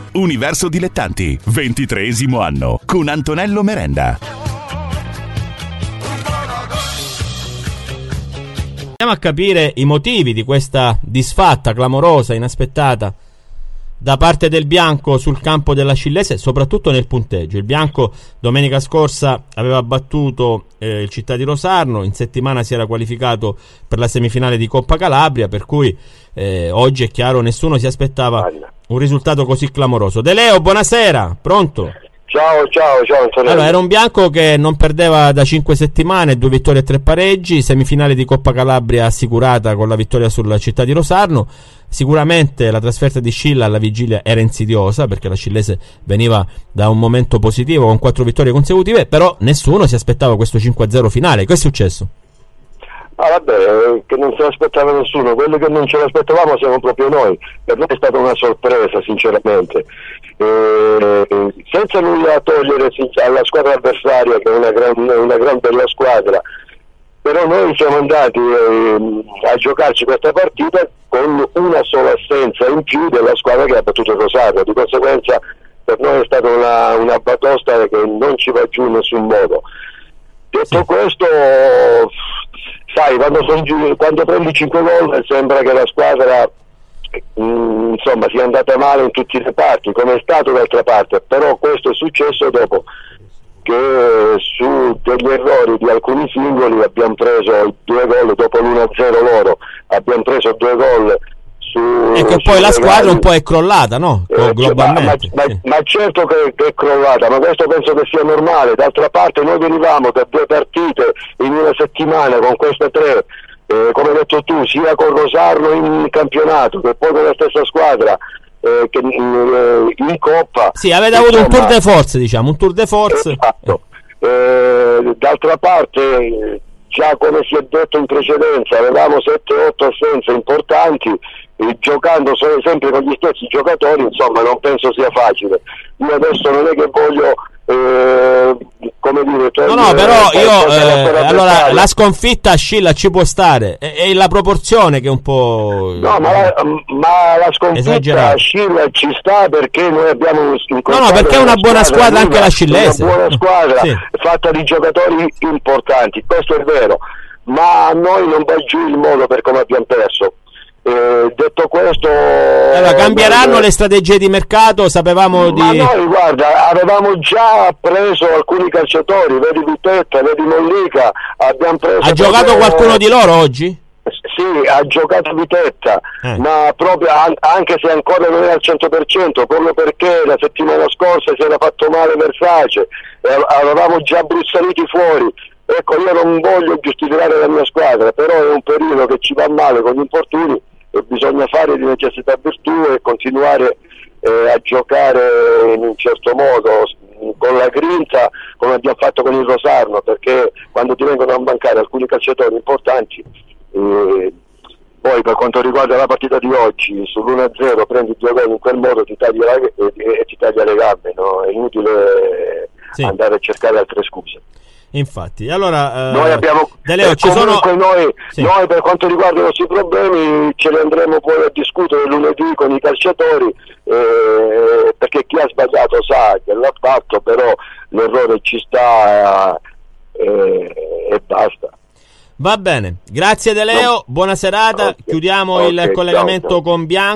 Universo Dilettanti, 23° anno, con Antonello Merenda. Andiamo a capire i motivi di questa disfatta clamorosa, inaspettata da parte del bianco sul campo della Scillese, soprattutto nel punteggio. Il bianco domenica scorsa aveva battuto il Città di Rosarno, in settimana si era qualificato per la semifinale di Coppa Calabria, per cui oggi è chiaro nessuno si aspettava un risultato così clamoroso. De Leo, buonasera, pronto? Ciao Antonello. Allora, era un bianco che non perdeva da 5 settimane, 2 vittorie e 3 pareggi, semifinale di Coppa Calabria assicurata con la vittoria sulla Città di Rosarno. Sicuramente la trasferta di Scilla alla vigilia era insidiosa, perché la Scillese veniva da un momento positivo con 4 vittorie consecutive, però nessuno si aspettava questo 5-0 finale. Che è successo? Che non se l'aspettava nessuno, quello che non ce l'aspettavamo siamo proprio noi. Per noi è stata una sorpresa, sinceramente, senza nulla togliere alla squadra avversaria, che è una gran bella squadra, però noi siamo andati a giocarci questa partita con una sola assenza in più della squadra che ha battuto il Rosario. Di conseguenza per noi è stata una batosta che non ci va giù in nessun modo. Detto questo, sai, quando prendi 5 gol sembra che la squadra sia andata male in tutti i reparti, come è stato d'altra parte, però questo è successo dopo che su degli errori di alcuni singoli abbiamo preso 2 gol dopo l'1-0 loro, abbiamo preso 2 gol e che poi la squadra un po' è crollata, no? Globalmente. Ma certo che è crollata, ma questo penso che sia normale. D'altra parte noi venivamo da 2 partite in una settimana con queste 3, come hai detto tu, sia con Rosarno in campionato che poi con la stessa squadra che in Coppa. Sì, avete avuto un tour de force, diciamo, un tour de force. Esatto. D'altra parte, già come si è detto in precedenza, avevamo 7-8 assenze importanti, giocando sempre con gli stessi giocatori, insomma non penso sia facile. Io adesso non è che voglio no, però io allora la sconfitta a Scilla ci può stare, è la proporzione che è un po' ma la sconfitta a Scilla ci sta, perché noi abbiamo perché è una buona squadra anche la Scillese, una buona squadra fatta di giocatori importanti, questo è vero, ma a noi non va giù il modo per come abbiamo perso. Detto questo, allora cambieranno le strategie di mercato, sapevamo ma noi guarda, avevamo già preso alcuni calciatori, vedi Vitetta, vedi Mollica, abbiamo preso. Ha giocato qualcuno di loro oggi? Sì, ha giocato Vitetta, ma proprio anche se ancora non è al 100%, proprio perché la settimana scorsa si era fatto male Versace, avevamo già brussaliti fuori. Ecco, io non voglio giustificare la mia squadra, però è un periodo che ci va male con gli infortuni e bisogna fare di necessità virtù e continuare a giocare in un certo modo, con la grinta, come abbiamo fatto con il Rosarno, perché quando ti vengono a mancare alcuni calciatori importanti, poi per quanto riguarda la partita di oggi, sull'1-0 prendi 2 gol in quel modo, ti taglia le gambe, no? È inutile andare a cercare altre scuse. Infatti, allora noi abbiamo Leo, noi per quanto riguarda i nostri problemi ce ne andremo poi a discutere lunedì con i calciatori, perché chi ha sbagliato sa che l'ha fatto, però l'errore ci sta e basta. Va bene, grazie De Leo, buona serata, chiudiamo il collegamento con Bianco.